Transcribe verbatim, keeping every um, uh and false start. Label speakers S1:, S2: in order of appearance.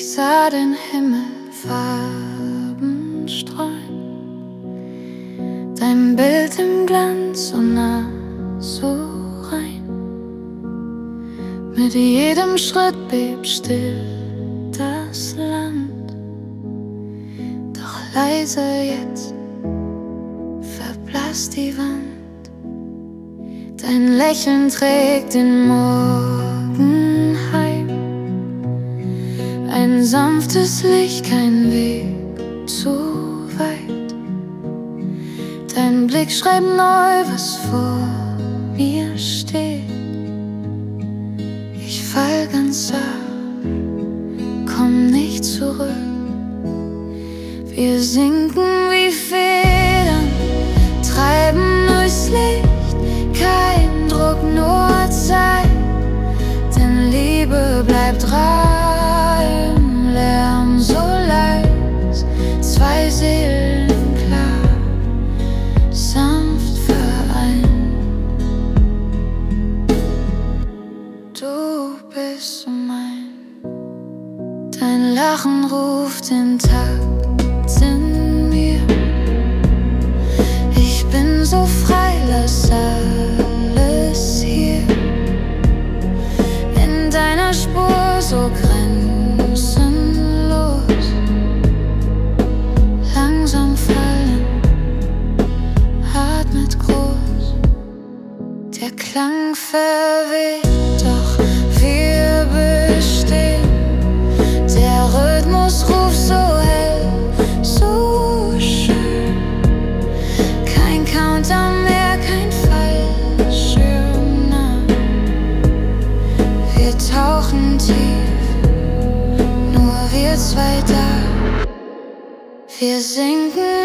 S1: Ich sah den Himmel Farben streuen, dein Bild im Glanz so nah, so rein. Mit jedem Schritt bebt still das Land, doch leise jetzt verblasst die Wand. Dein Lächeln trägt den Morgen heim, ein sanftes Licht, kein Weg zu weit. Dein Blick schreibt neu, was vor mir steht. Ich fall ganz ab, komm nicht zurück. Wir sinken wie Federn, treiben durchs Licht. Kein Druck, nur Zeit, denn Liebe bleibt rein. Lärm so leis, zwei Seelen klar, sanft vereint. Du bist mein, dein Lachen ruft den Takt in mir. Ich bin so frei, lass alles hier in deiner Spur, so grenzenlos. Langsam fallen, atmet groß. Der Klang verweht, doch wir bestehen. Der Rhythmus ruft so hell, so schön. Kein Countdown mehr, kein Fallschirm. Wir tauchen tief, nur wir zwei da. Wir sinken